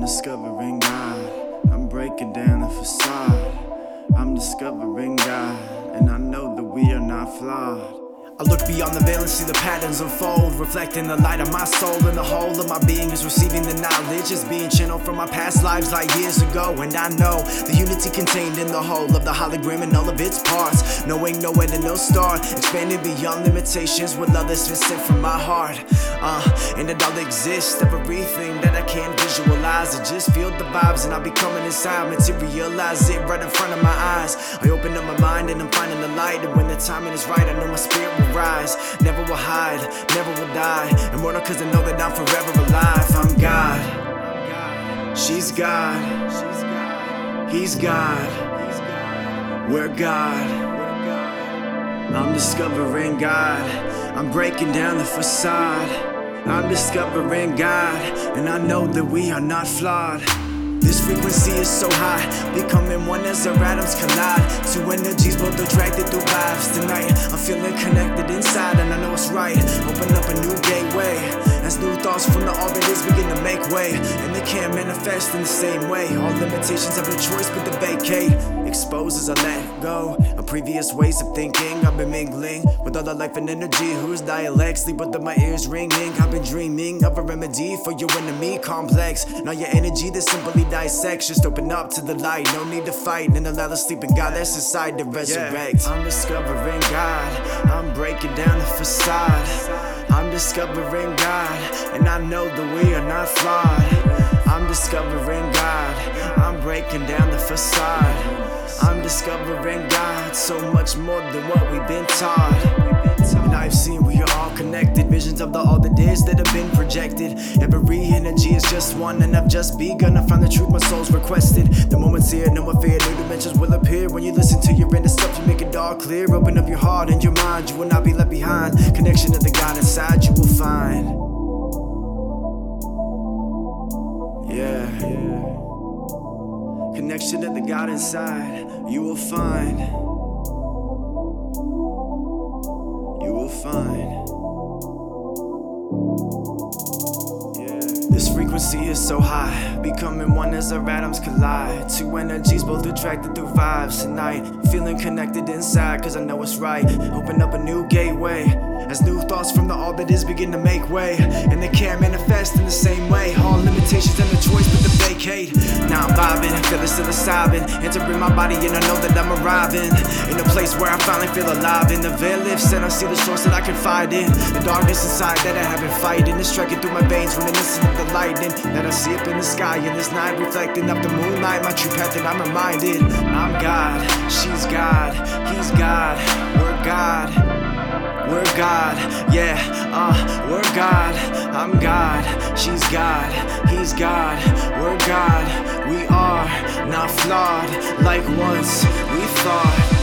discovering God. I'm breaking down the facade. I'm discovering God, and I know that we are not flawed. I look beyond the veil and see the patterns unfold, reflecting the light of my soul, and the whole of my being is receiving the knowledge. It's being channeled from my past lives like years ago, and I know the unity contained in the whole of the hologram and all of its parts, knowing no end and no start, expanding beyond limitations with love that's been sent from my heart. And it all exists, everything that I can't visualize. I just feel the vibes and I'll be coming inside, materialize it right in front of my eyes. I open up my mind and I'm finding the light, and when the timing is right, I know my spirit will rise. Never will hide, never will die. Immortal cause I know that I'm forever alive. I'm God, she's God, he's God, we're God. I'm discovering God, I'm breaking down the facade. I'm discovering God, and I know that we are not flawed. This frequency is so high, becoming one as our atoms collide. Two energies both attracted through vibes. Tonight I'm feeling connected inside, and I know it's right. Open up a new gateway as new thoughts from the all that is begin to make way, and they can't manifest in the same way. All limitations have no choice but to vacate. Expose as I let go of previous ways of thinking. I've been mingling with all the life and energy whose dialects sleep with my ears ringing. I've been dreaming of a remedy for your enemy complex. Now your energy that simply dissects, just open up to the light. No need to fight and allow the sleeping God that's inside to resurrect. I'm discovering God, I'm breaking down the facade. I'm discovering God, and I know that we are not flawed. I'm discovering God, I'm breaking down the facade. I'm discovering God, so much more than what we've been taught. And I've seen we are all connected, visions of the all that is that have been projected. Every energy is just one, and I've just begun to find the truth my soul's requested. The moment's here, no more fear, new dimensions will appear. When you listen to your inner stuff, you make it all clear. Open up your heart and your mind, you will not be left behind. Connection to the God inside you will find. Yeah. Connection to the God inside, you will find. You will find. This frequency is so high, becoming one as our atoms collide. Two energies both attracted through vibes. Tonight, feeling connected inside cause I know it's right. Open up a new gateway as new thoughts from the all that is begin to make way, and they can't manifest in the same way. All limitations and no choice but to vacate. Now I'm vibing, feeling psilocybin, entering my body and I know that I'm arriving in a place where I finally feel alive. And the veil lifts and I see the source that I confide in. The darkness inside that I have been fighting is striking through my veins, reminiscent of the lightning that I see up in the sky in this night, reflecting up the moonlight, my true path, and I'm reminded I'm God, she's God, he's God, we're God. We're God, yeah, we're God. I'm God, she's God, he's God, we're God. We are not flawed like once we thought.